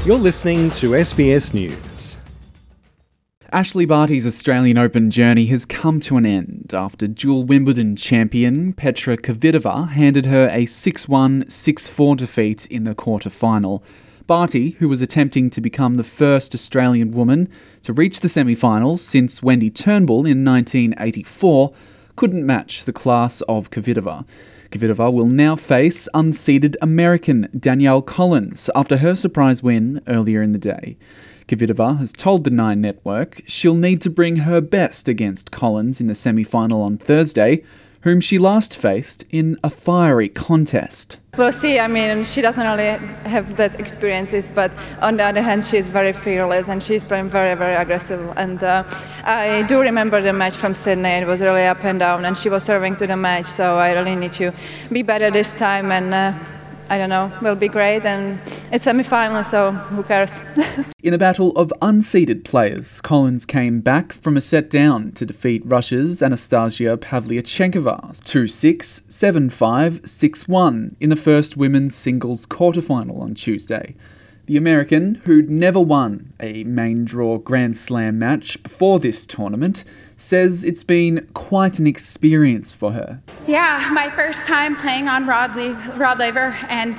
You're listening to SBS News. Ashleigh Barty's Australian Open journey has come to an end after dual Wimbledon champion Petra Kvitova handed her a 6-1, 6-4 defeat in the quarter-final. Barty, who was attempting to become the first Australian woman to reach the semi-finals since Wendy Turnbull in 1984, couldn't match the class of Kvitova. Kvitova will now face unseeded American Danielle Collins after her surprise win earlier in the day. Kvitova has told the Nine Network she'll need to bring her best against Collins in the semi-final on Thursday, whom she last faced in a fiery contest. We'll see. I mean, she doesn't really have that experiences, but on the other hand, she's very fearless and she's playing very, very aggressive. And I do remember the match from Sydney. It was really up and down, and she was serving to the match. So I really need to be better this time, and I don't know, will be great. And it's semi-final, so who cares? In a battle of unseeded players, Collins came back from a set down to defeat Russia's Anastasia Pavlyuchenkova 2-6, 7-5, 6-1 in the first women's singles quarterfinal on Tuesday. The American, who'd never won a main draw Grand Slam match before this tournament, says it's been quite an experience for her. Yeah, my first time playing on Rod Laver, and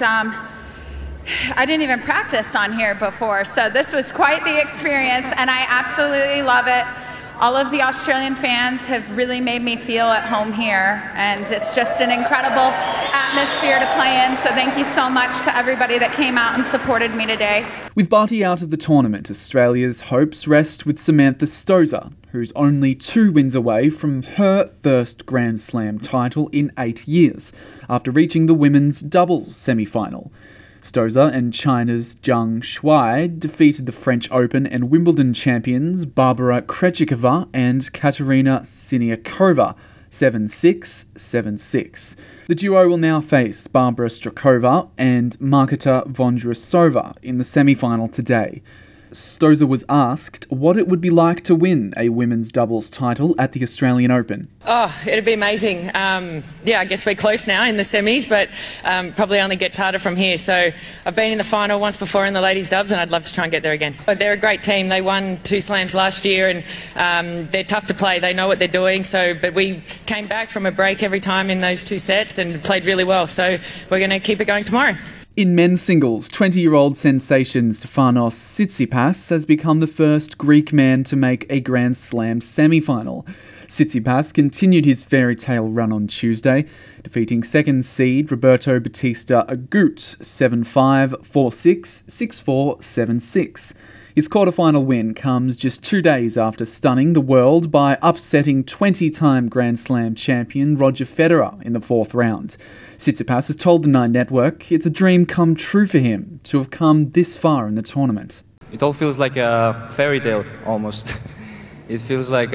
I didn't even practice on here before, so this was quite the experience, and I absolutely love it. All of the Australian fans have really made me feel at home here, and it's just an incredible atmosphere to play in, so thank you so much to everybody that came out and supported me today. With Barty out of the tournament, Australia's hopes rest with Samantha Stosur, who's only 2 wins away from her first Grand Slam title in 8 years, after reaching the women's doubles semi-final. Stosur and China's Zhang Shuai defeated the French Open and Wimbledon champions Barbara Krejcikova and Katerina Siniakova 7-6, 7-6. The duo will now face Barbara Strakova and Marketa Vondrousova in the semi-final today. Stosur was asked what it would be like to win a women's doubles title at the Australian Open. Oh, it'd be amazing. I guess we're close now in the semis, but probably only gets harder from here. So I've been in the final once before in the ladies' dubs, and I'd love to try and get there again. But they're a great team. They won 2 slams last year, and they're tough to play. They know what they're doing. But we came back from a break every time in those 2 sets and played really well. So we're going to keep it going tomorrow. In men's singles, 20-year-old sensation Stefanos Tsitsipas has become the first Greek man to make a Grand Slam semi-final. Tsitsipas continued his fairy tale run on Tuesday, defeating second seed Roberto Bautista Agut 7-5, 4-6, 6-4, 7-6. His quarterfinal win comes just 2 days after stunning the world by upsetting 20-time Grand Slam champion Roger Federer in the 4th round. Tsitsipas has told the Nine Network it's a dream come true for him to have come this far in the tournament. It all feels like a fairy tale, almost. It feels like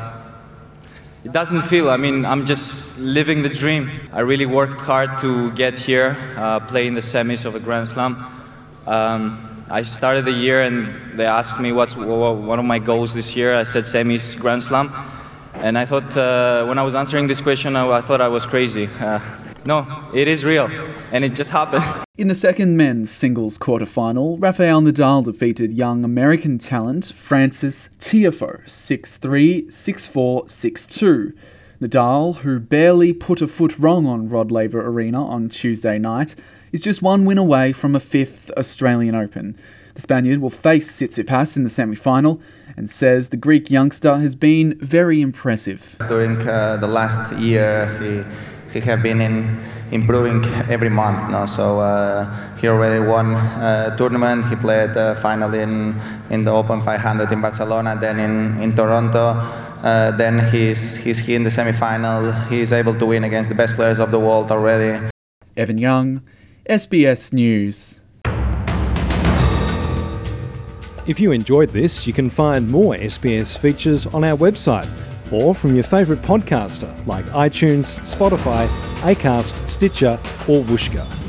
it doesn't feel, I'm just living the dream. I really worked hard to get here, play in the semis of a Grand Slam. I started the year and they asked me what's one of my goals this year. I said semis, Grand Slam. And I thought, when I was answering this question, I thought I was crazy. No, it is real, and it just happened. In the second men's singles quarterfinal, Rafael Nadal defeated young American talent Frances Tiafoe 6-3, 6-4, 6-2. Nadal, who barely put a foot wrong on Rod Laver Arena on Tuesday night, is just 1 win away from a 5th Australian Open. The Spaniard will face Tsitsipas in the semi-final and says the Greek youngster has been very impressive. During the last year, he have been improving every month now. So he already won a tournament. He played finally in the Open 500 in Barcelona, then in Toronto. Then he's here in the semi-final. He's able to win against the best players of the world already. Evan Young, SBS News. If you enjoyed this, you can find more SBS features on our website or from your favourite podcaster like iTunes, Spotify, Acast, Stitcher or Whooshkaa.